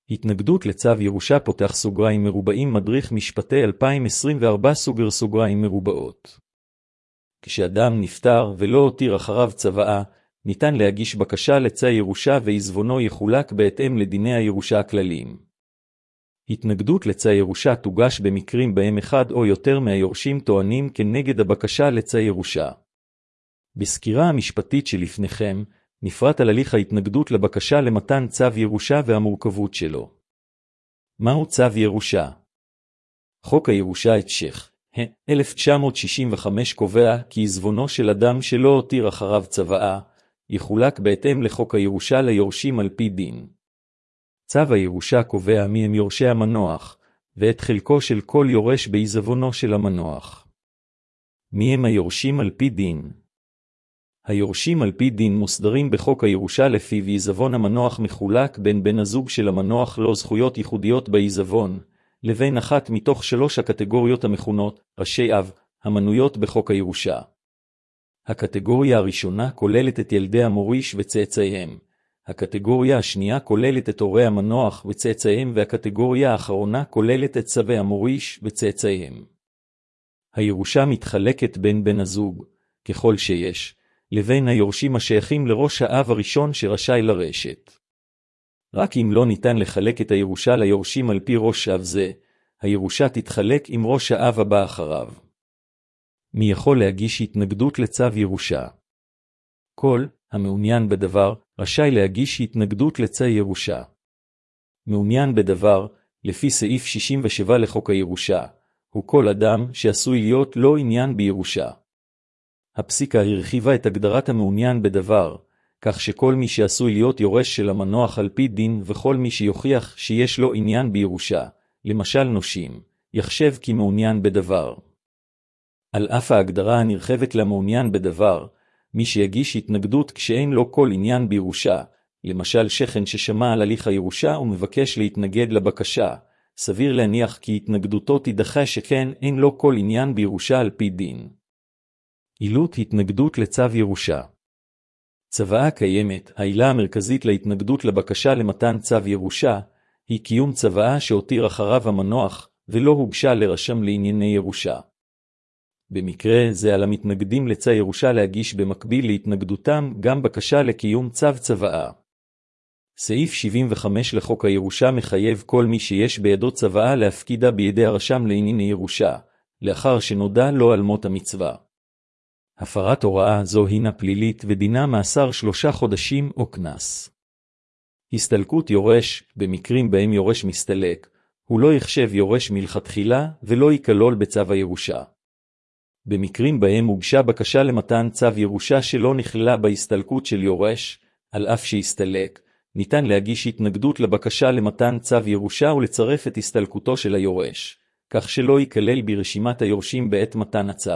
התנגדות לצו ירושה פותח סוגריים מרובעים מדריך משפטי 2024 סוגר סוגריים מרובעות. כשאדם נפטר ולא הותיר אחריו צוואה, ניתן להגיש בקשה לצו ירושה ועזבונו יחולק בהתאם לדיני הירושה הכלליים. התנגדות לצו ירושה תוגש במקרים בהם אחד או יותר מהיורשים טוענים כנגד הבקשה לצו ירושה. בסקירה המשפטית שלפניכם, נפרט על הליך ההתנגדות לבקשה למתן צו ירושה והמורכבות שלו. מהו צו ירושה? חוק הירושה את שייח 1965 קובע כי עזבונו של אדם שלא הותיר אחריו צוואה, יחולק בהתאם לחוק הירושה ליורשים על פי דין. צו הירושה קובע מי הם יורשי המנוח, ואת חלקו של כל יורש בעיזבונו של המנוח. מי הם היורשים על פי דין? היורשים על פי דין מוסדרים בחוק הירושה לפיו עיזבון המנוח מחולק בין בן הזוג של המנוח לו זכויות ייחודיות בעיזבון, לבין אחת מתוך 3 הקטגוריות המכונות ראשי אב, המנויות בחוק הירושה. הקטגוריה הראשונה כוללת את ילדי המוריש וצאצאיהם. הקטגוריה השנייה כוללת את הורי המנוח וצאצאיהם, והקטגוריה האחרונה כוללת את סבי המוריש וצאצאיהם. הירושה מתחלקת בין בן הזוג, ככל שיש, לבין היורשים השייכים לראש האב הראשון שרשאי לרשת. רק אם לא ניתן לחלק את הירושה ליורשים על פי ראש אב זה, הירושה תתחלק עם ראש האב הבא אחריו. מי יכול להגיש התנגדות לצו ירושה? כל המעוניין בדבר רשאי להגיש התנגדות לצו ירושה. מעוניין בדבר, לפי סעיף 67 לחוק הירושה, הוא כל אדם שעשוי להיות לא עניין בירושה. הפסיקה הרחיבה את הגדרת המעוניין בדבר, כך שכל מי שעשוי להיות יורש של המנוח על פי דין וכל מי שיוכיח שיש לו עניין בירושה, למשל נושים, יחשב כמעוניין בדבר. על אף ההגדרה הנרחבת למעוניין בדבר, מי שיגיש התנגדות כשאין לו כל עניין בירושה, למשל שכן ששמע על הליך הירושה ומבקש להתנגד לבקשה, סביר להניח כי התנגדותו תידחה שכן אין לו כל עניין בירושה על פי דין. עילות התנגדות לצו ירושה. צוואה קיימת, העילה המרכזית להתנגדות לבקשה למתן צו ירושה, היא קיום צוואה שהותיר אחריו המנוח, ולא הוגשה לרשם לענייני ירושה. במקרה זה על המתנגדים לצו ירושה להגיש במקביל להתנגדותם גם בקשה לקיום צו צוואה. סעיף 75 לחוק הירושה מחייב כל מי שיש בידו צוואה להפקידה בידי הרשם לענייני ירושה, לאחר שנודע לו על מות המצווה. הפרת הוראה זו הינה פלילית ודינה מאסר 3 חודשים או קנס. הסתלקות יורש, במקרים בהם יורש מסתלק, הוא לא יחשב יורש מלכתחילה ולא ייכלול בצו הירושה. במקרים בהם הוגשה בקשה למתן צו ירושה שלא נכללה בהסתלקות של יורש, על אף שהסתלק, ניתן להגיש התנגדות לבקשה למתן צו ירושה ולצרף את הסתלקותו של היורש, כך שלא ייכלל ברשימת היורשים בעת מתן הצו.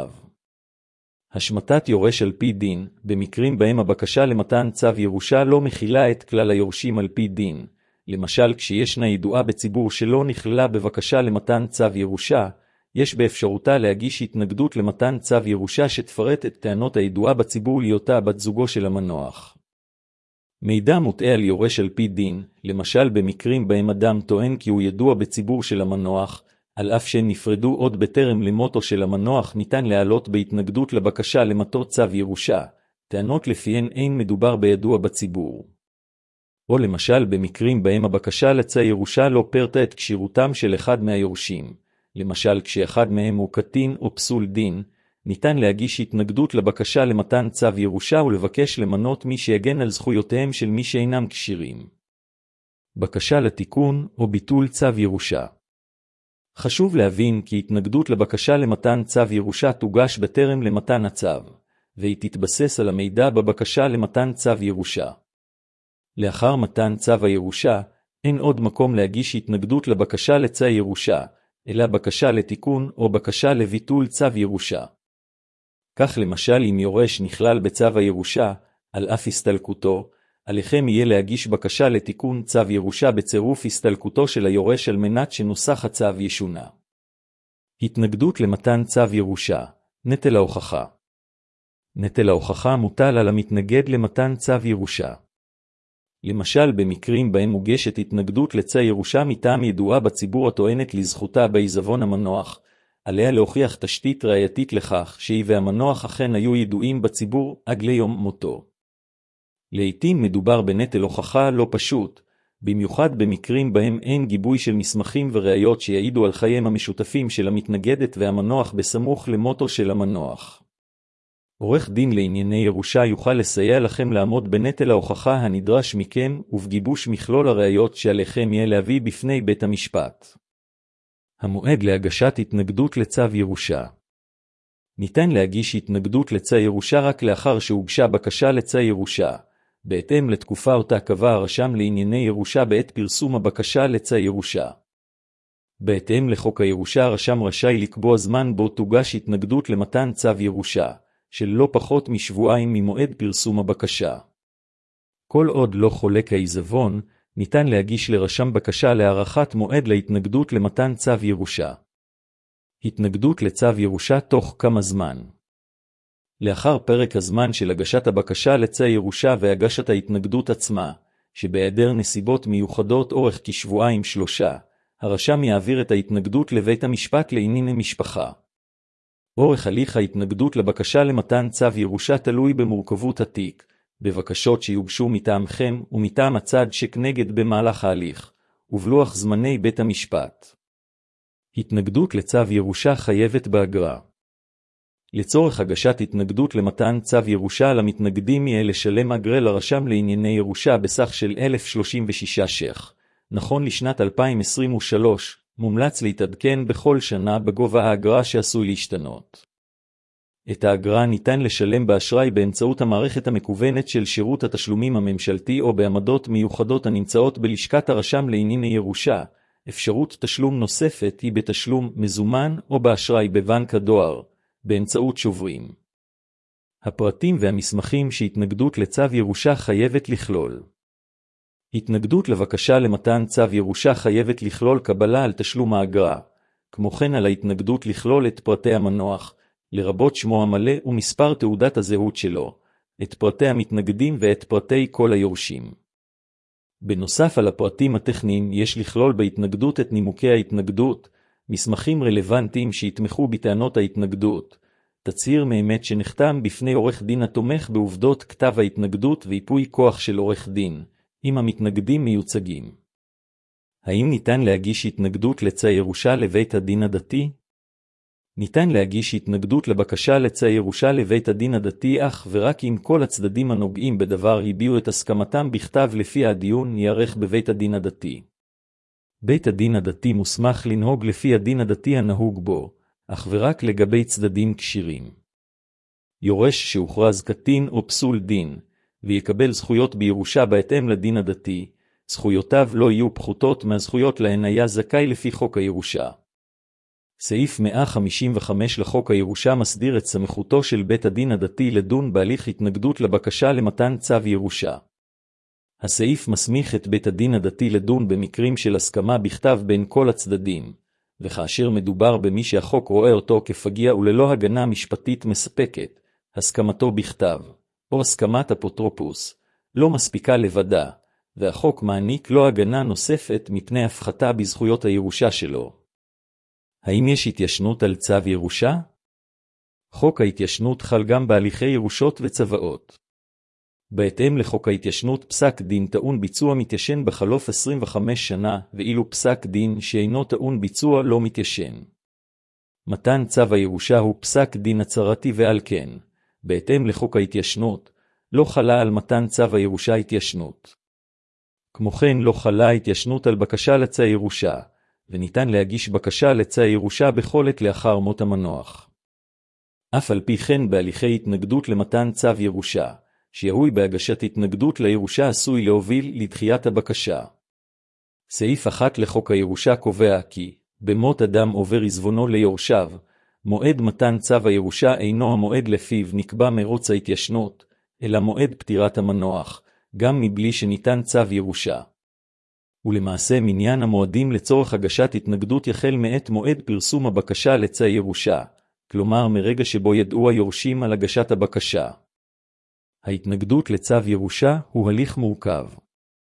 השמטת יורש על פי דין, במקרים בהם הבקשה למתן צו ירושה לא מכילה את כלל היורשים על פי דין, למשל כשישנה ידועה בציבור שלא נכללה בבקשה למתן צו ירושה, יש באפשרותה להגיש התנגדות למתן צו ירושה שתפרט את טענות הידועה בציבור להיותה בת זוגו של המנוח. מידע מוטעה על יורש על פי דין, למשל במקרים בהם אדם טוען כי הוא ידוע בציבור של המנוח, על אף שהם נפרדו עוד בטרם למותו של המנוח ניתן להעלות בהתנגדות לבקשה למתו צו ירושה, טענות לפיהן אין מדובר בידוע בציבור. או למשל במקרים בהם הבקשה לצו ירושה לא פרטה את כשירותם של אחד מהיורשים, למשל כשאחד מהם הוא קטין או פסול דין, ניתן להגיש התנגדות לבקשה למתן צו ירושה ולבקש למנות מי שיגן על זכויותיהם של מי שאינם כשירים. בקשה לתיקון או ביטול צו ירושה. חשוב להבין כי התנגדות לבקשה למתן צו ירושה תוגש בטרם למתן הצו, והיא תתבסס על המידע בבקשה למתן צו ירושה. לאחר מתן צו הירושה, אין עוד מקום להגיש התנגדות לבקשה לצו ירושה, אלא בקשה לתיקון או בקשה לביטול צו ירושה. כך למשל אם יורש נכלל בצו הירושה, על אף הסתלקותו, עליכם יהיה להגיש בקשה לתיקון צו ירושה בצירוף הסתלקותו של היורש על מנת שנוסח הצו ישונה. התנגדות למתן צו ירושה, נטל ההוכחה. נטל ההוכחה מוטל על המתנגד למתן צו ירושה. למשל במקרים בהם מוגשת התנגדות לצי ירושה מטעם ידועה בציבור הטוענת לזכותה בעיזבון המנוח, עליה להוכיח תשתית ראייתית לכך שהיא והמנוח אכן היו ידועים בציבור עד ליום מותו. לעתים מדובר בנטל הוכחה לא פשוט, במיוחד במקרים בהם אין גיבוי של מסמכים וראיות שיעידו על חייהם המשותפים של המתנגדת והמנוח בסמוך למותו של המנוח. עורך דין לענייני ירושה יוכל לסייע לכם לעמוד בנטל ההוכחה הנדרש מכם ובגיבוש מכלול הראיות שעליכם יהיה להביא בפני בית המשפט. המועד להגשת התנגדות לצו ירושה. ניתן להגיש התנגדות לצו ירושה רק לאחר שהוגשה בקשה לצו ירושה, בהתאם לתקופה אותה קבע הרשם לענייני ירושה בעת פרסום הבקשה לצו ירושה. בהתאם לחוק הירושה הרשם רשאי לקבוע זמן בו תוגש התנגדות למתן צו ירושה, של לא פחות משבועיים ממועד פרסום הבקשה. כל עוד לא חולק העיזבון, ניתן להגיש לרשם בקשה להארכת מועד להתנגדות למתן צו ירושה. התנגדות לצו ירושה תוך כמה זמן. לאחר פרק הזמן של הגשת הבקשה לצו ירושה והגשת ההתנגדות עצמה, שבהיעדר נסיבות מיוחדות אורך כשבועיים-שלושה, הרשם יעביר את ההתנגדות לבית המשפט לענייני משפחה. אורך הליך ההתנגדות לבקשה למתן צו ירושה תלוי במורכבות התיק, בבקשות שיוגשו מטעמכם ומטעם הצד שכנגד במהלך ההליך, ובלוח זמני בית המשפט. התנגדות לצו ירושה חייבת באגרה. לצורך הגשת התנגדות למתן צו ירושה למתנגדים יהיה לשלם אגרה לרשם לענייני ירושה בסך של 1,036 ש"ח. נכון לשנת 2023, מומלץ להתעדכן בכל שנה בגובה האגרה שעשוי להשתנות. את האגרה ניתן לשלם באשראי באמצעות המערכת המקוונת של שירות התשלומים הממשלתי או בעמדות מיוחדות הנמצאות בלשכת הרשם לענייני ירושה. אפשרות תשלום נוספת היא בתשלום מזומן או באשראי בבנק הדואר, באמצעות שוברים. הפרטים והמסמכים שהתנגדות לצו ירושה חייבת לכלול. התנגדות לבקשה למתן צו ירושה חייבת לכלול קבלה על תשלום האגרה, כמו כן על ההתנגדות לכלול את פרטי המנוח, לרבות שמו המלא ומספר תעודת הזהות שלו, את פרטי המתנגדים ואת פרטי כל היורשים. בנוסף על הפרטים הטכניים יש לכלול בהתנגדות את נימוקי ההתנגדות, מסמכים רלוונטיים שיתמכו בטענות ההתנגדות, תצהיר מאמת שנחתם בפני עורך דין התומך בעובדות כתב ההתנגדות ויפוי כוח של עורך דין, אם המתנגדים מיוצגים. האם ניתן להגיש התנגדות לצו ירושה לבית הדין הדתי? ניתן להגיש התנגדות לבקשה לצו ירושה לבית הדין הדתי אך ורק אם כל הצדדים הנוגעים בדבר הביעו את הסכמתם בכתב לפי הדיון ייערך בבית הדין הדתי. בית הדין הדתי מוסמך לנהוג לפי הדין הדתי הנהוג בו, אך ורק לגבי צדדים כשירים. יורש שהוכרז קטין או פסול דין, ויקבל זכויות בירושה בהתאם לדין הדתי, זכויותיו לא יהיו פחותות מהזכויות להן היה זכאי לפי חוק הירושה. סעיף 155 לחוק הירושה מסדיר את סמכותו של בית הדין הדתי לדון בהליך התנגדות לבקשה למתן צו ירושה. הסעיף מסמיך את בית הדין הדתי לדון במקרים של הסכמה בכתב בין כל הצדדים, וכאשר מדובר במי שהחוק רואה אותו כפגיע וללא הגנה משפטית מספקת, הסכמתו בכתב, או הסכמת אפוטרופוס, לא מספיקה לבדה, והחוק מעניק לו הגנה נוספת מפני הפחתה בזכויות הירושה שלו. האם יש התיישנות על צו ירושה? חוק ההתיישנות חל גם בהליכי ירושות וצוואות. בהתאם לחוק ההתיישנות פסק דין טעון ביצוע מתיישן בחלוף 25 שנה, ואילו פסק דין שאינו טעון ביצוע לא מתיישן. מתן צו הירושה הוא פסק דין הצהרתי ועל כן, בהתאם לחוק ההתיישנות, לא חלה על מתן צו הירושה התיישנות. כמו כן לא חלה התיישנות על בקשה לצו ירושה, וניתן להגיש בקשה לצו ירושה בכל עת לאחר מות המנוח. אף על פי כן בהליכי התנגדות למתן צו ירושה, שיהוי בהגשת התנגדות לירושה עשוי להוביל לדחיית הבקשה. סעיף 1 לחוק הירושה קובע כי, במות אדם עובר עזבונו ליורשיו, מועד מתן צו הירושה אינו המועד לפיו נקבע מרוץ ההתיישנות, אלא מועד פטירת המנוח, גם מבלי שניתן צו ירושה. ולמעשה מניין המועדים לצורך הגשת התנגדות יחל מעת מועד פרסום הבקשה לצו ירושה, כלומר מרגע שבו ידעו היורשים על הגשת הבקשה. ההתנגדות לצו ירושה הוא הליך מורכב.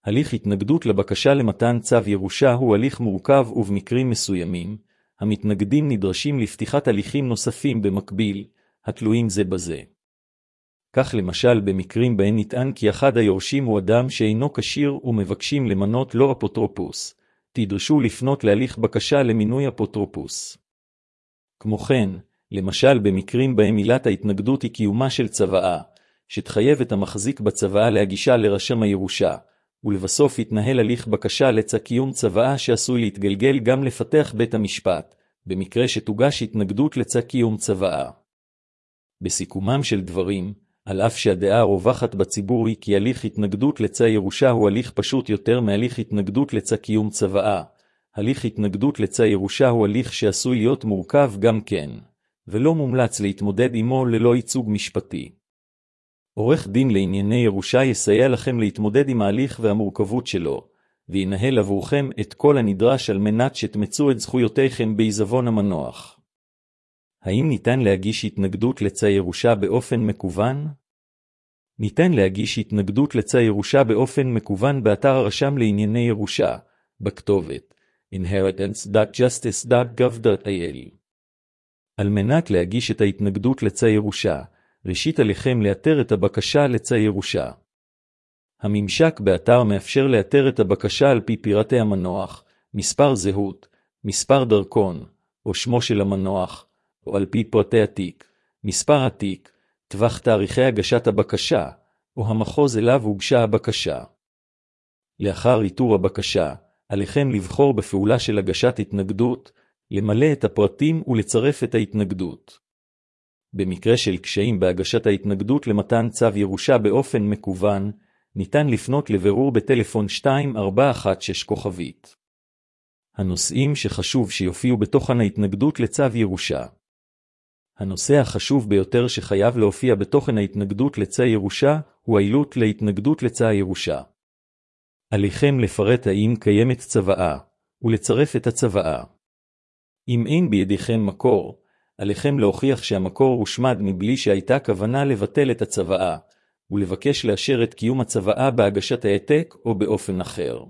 הליך התנגדות לבקשה למתן צו ירושה הוא הליך מורכב ובמקרים מסוימים, המתנגדים נדרשים לפתיחת הליכים נוספים במקביל, התלויים זה בזה. כך למשל במקרים בהם נטען כי אחד היורשים הוא אדם שאינו כשיר ומבקשים למנות לו אפוטרופוס, תדרשו לפנות להליך בקשה למינוי אפוטרופוס. כמו כן, למשל במקרים בהם עילת ההתנגדות היא קיומה של צוואה, שתחייב את המחזיק בצוואה להגישה לרשם הירושה, ולבסוף יתנהל הליך בקשה לצו קיום צוואה שעשוי להתגלגל גם לפתח בית המשפט, במקרה שתוגש התנגדות לצו קיום צוואה. בסיכומם של דברים, על אף שהדעה הרווחת בציבור היא כי הליך התנגדות לצו ירושה הוא הליך פשוט יותר מהליך התנגדות לצו קיום צוואה, הליך התנגדות לצו ירושה הוא הליך שעשוי להיות מורכב גם כן, ולא מומלץ להתמודד עמו ללא ייצוג משפטי. עורך דין לענייני ירושה יסייע לכם להתמודד עם ההליך והמורכבות שלו, וינהל עבורכם את כל הנדרש על מנת שתמצו את זכויותיכם בעיזבון המנוח. האם ניתן להגיש התנגדות לצו ירושה באופן מקוון? ניתן להגיש התנגדות לצו ירושה באופן מקוון באתר הרשם לענייני ירושה, בכתובת inheritance.justice.gov.il. על מנת להגיש את ההתנגדות לצו ירושה, ראשית עליכם לאתר את הבקשה לצו ירושה. הממשק באתר מאפשר לאתר את הבקשה על פי פרטי המנוח, מספר זהות, מספר דרכון, או שמו של המנוח, או על פי פרטי התיק, מספר התיק, טווח תאריכי הגשת הבקשה, או המחוז אליו הוגשה הבקשה. לאחר איתור הבקשה, עליכם לבחור בפעולה של הגשת התנגדות, למלא את הפרטים ולצרף את ההתנגדות. במקרה של קשיים בהגשת ההתנגדות למתן צו ירושה באופן מקוון, ניתן לפנות לבירור בטלפון 2416 *. הנושאים שחשוב שיופיעו בתוכן ההתנגדות לצו ירושה. הנושא החשוב ביותר שחייב להופיע בתוכן ההתנגדות לצו ירושה הוא העילות להתנגדות לצו ירושה. עליכם לפרט האם קיימת צוואה, ולצרף את הצוואה. אם אין בידיכם מקור, עליכם להוכיח שהמקור הושמד מבלי שהייתה כוונה לבטל את הצוואה, ולבקש לאשר את קיום הצוואה בהגשת העתק או באופן אחר.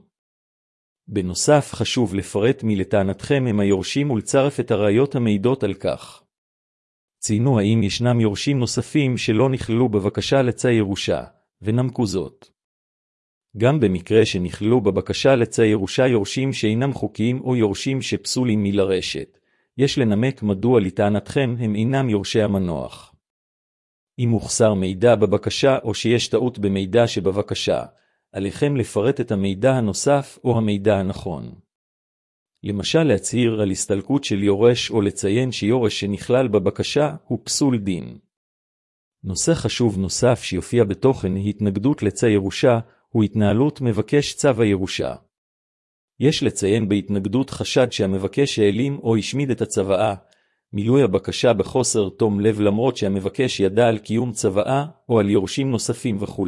בנוסף חשוב לפרט מי לטענתכם הם היורשים ולצרף את הראיות המעידות על כך. ציינו האם ישנם יורשים נוספים שלא נכללו בבקשה לצו ירושה, ונמקו זאת. גם במקרה שנכללו בבקשה לצו ירושה יורשים שאינם חוקיים או יורשים שפסולים מלרשת, יש לנמק מדוע לטענתכם הם אינם יורשי המנוח. אם הוחסר מידע בבקשה או שיש טעות במידע שבבקשה, עליכם לפרט את המידע הנוסף או המידע הנכון. למשל להצהיר על הסתלקות של יורש או לציין שיורש שנכלל בבקשה הוא פסול דין. נושא חשוב נוסף שיופיע בתוכן התנגדות לצו ירושה הוא התנהלות מבקש צו הירושה. יש לציין בהתנגדות חשד שהמבקש העלים או השמיד את הצוואה, מילוי הבקשה בחוסר תום לב למרות שהמבקש ידע על קיום צוואה או על יורשים נוספים וכו'.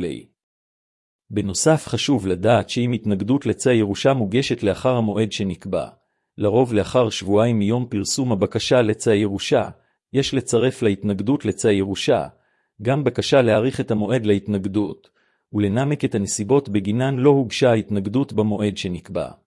בנוסף חשוב לדעת שאם התנגדות לצו ירושה מוגשת לאחר המועד שנקבע, לרוב לאחר שבועיים מיום פרסום הבקשה לצו ירושה, יש לצרף להתנגדות לצו ירושה, גם בקשה להאריך את המועד להתנגדות, ולנמק את הנסיבות בגינן לא הוגשה ההתנגדות במועד שנקבע.